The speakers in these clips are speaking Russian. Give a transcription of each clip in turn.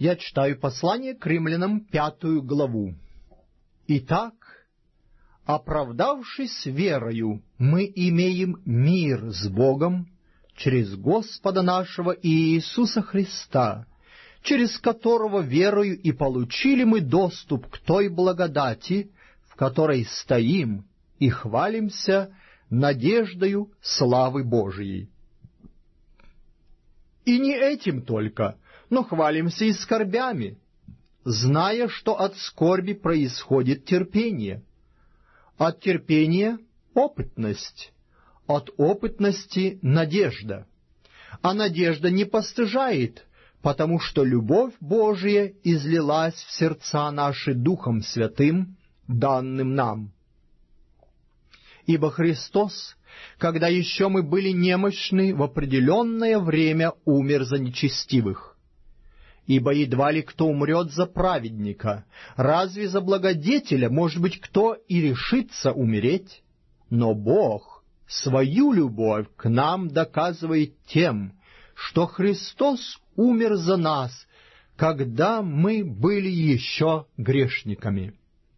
Я читаю послание к римлянам, 5 главу. «Итак, оправдавшись верою, мы имеем мир с Богом через Господа нашего Иисуса Христа, через которого верою и получили мы доступ к той благодати, в которой стоим и хвалимся надеждою славы Божией. И не этим только, но хвалимся и скорбями, зная, что от скорби происходит терпение, от терпения — опытность, от опытности — надежда. А надежда не постыжает, потому что любовь Божия излилась в сердца наши Духом Святым, данным нам. Ибо Христос, когда еще мы были немощны, в определенное время умер за нечестивых. Ибо едва ли кто умрет за праведника, разве за благодетеля, может быть, кто и решится умереть? Но Бог свою любовь к нам доказывает тем, что Христос умер за нас, когда мы были еще грешниками.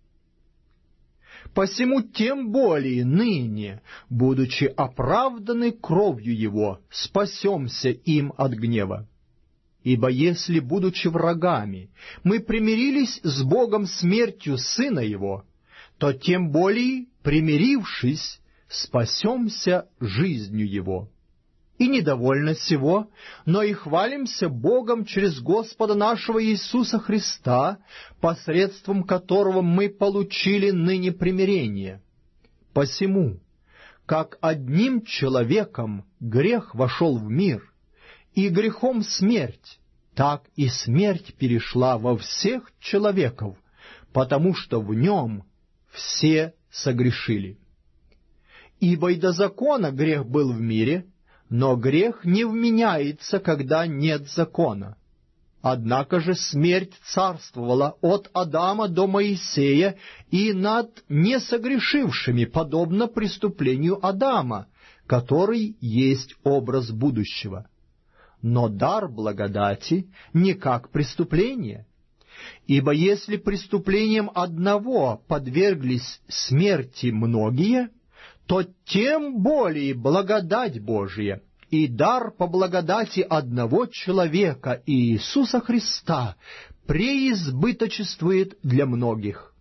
Посему тем более ныне, будучи оправданы кровью Его, спасемся им от гнева. Ибо если, будучи врагами, мы примирились с Богом смертью Сына Его, то тем более, примирившись, спасемся жизнью Его. И недовольно сего, но и хвалимся Богом через Господа нашего Иисуса Христа, посредством которого мы получили ныне примирение. Посему, как одним человеком грех вошел в мир, и грехом смерть, так и смерть перешла во всех человеков, потому что в нем все согрешили. Ибо и до закона грех был в мире, но грех не вменяется, когда нет закона. Однако же смерть царствовала от Адама до Моисея и над несогрешившими, подобно преступлению Адама, который есть образ будущего. Но дар благодати не как преступление. Ибо если преступлением одного подверглись смерти многие, то тем более благодать Божия и дар по благодати одного человека, Иисуса Христа, преизбыточествует для многих.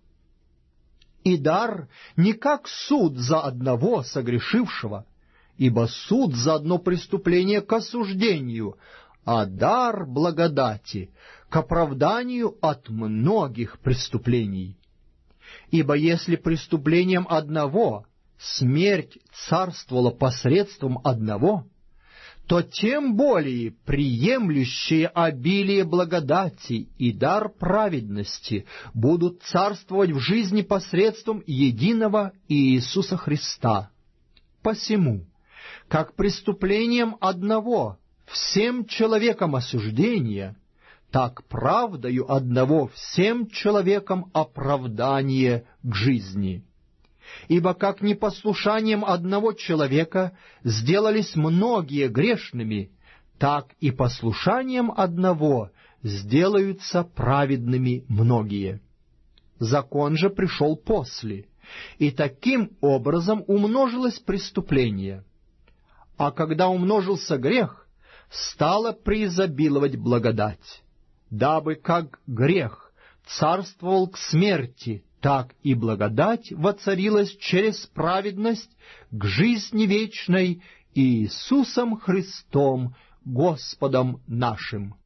И дар не как суд за одного согрешившего, ибо суд за одно преступление к осуждению, а дар благодати к оправданию от многих преступлений. Ибо если преступлением одного смерть царствовала посредством одного, то тем более приемлющие обилие благодати и дар праведности будут царствовать в жизни посредством единого Иисуса Христа. Посему, как преступлением одного всем человекам осуждение, так правдою одного всем человекам оправдание к жизни. Ибо как непослушанием одного человека сделались многие грешными, так и послушанием одного сделаются праведными многие. Закон же пришел после, и таким образом умножилось преступление. А когда умножился грех, стала преизобиловать благодать, дабы как грех царствовал к смерти, так и благодать воцарилась через праведность к жизни вечной Иисусом Христом, Господом нашим.